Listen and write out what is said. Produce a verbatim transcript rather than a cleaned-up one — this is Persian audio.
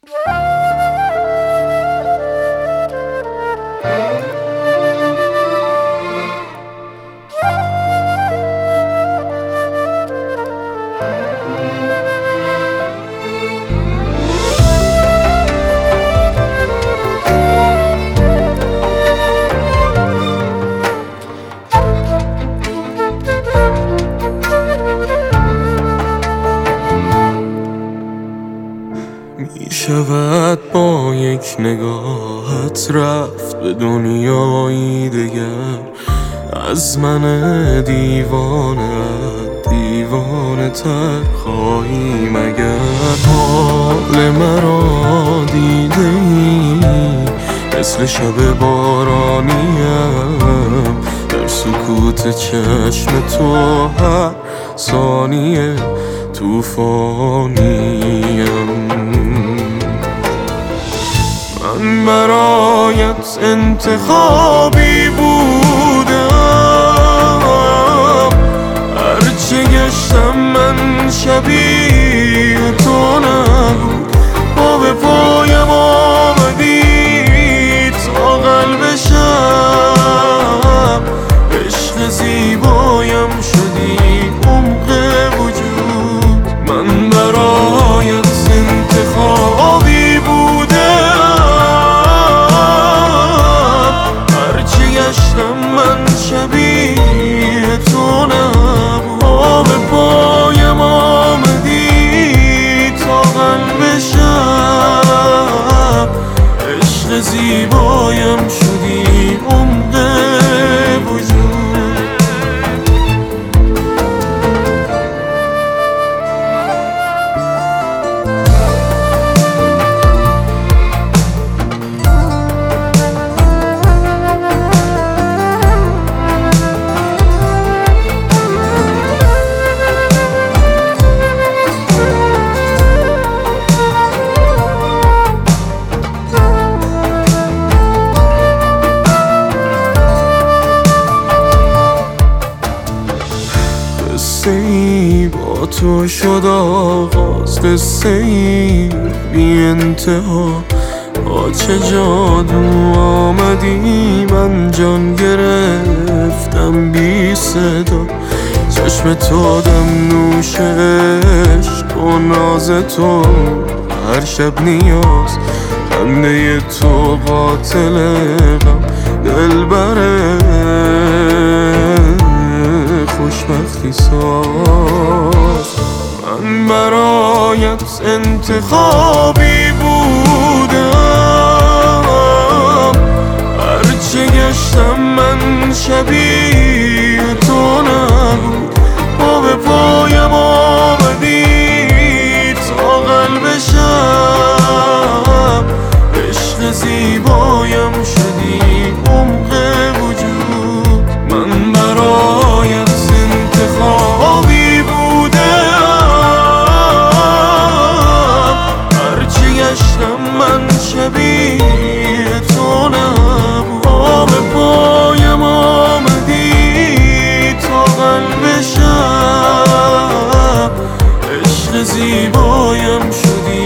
می شود با یک نگاهت رفت به دنیایی دگر، از من دیوانه دیوانه تر خواهی مگر؟ حال مرا دیده ای مثل شب بارانیم، در سکوت چشم تو هر ثانیه توفانیم. من برایت انتخابی بودم، هرچه گشتم من شبیه تو نبود. با به پایم آمدی تا قلب شب، عشق زیبایم شدی عمق وجود. من برایت انتخابی من شبیه تو نبود. به پایم آمدی تا قلب شب، عشق زیبایم شدی عمق وجود. قصه ای با تو شد آغاز، قصه ای بی انتها. با چه جادو آمدی من جان گرفتم بی صدا. چشم تو دم نوش عشق و ناز تو هر شب نیاز، خنده تو قاتل غم دلبره خوشبختی ساز. من برایت انتخابی بودم، هرچه گشتم من شبیه تو نبود. با به پایم آمدی تا قلب شب، عشق زیبایم شدی عمق وجود. من برایت انتخابی بودم، هرچی گشتم من شبیه تو نبود. به پایم آمدی تا قلب شب، عشق زیبایم شدی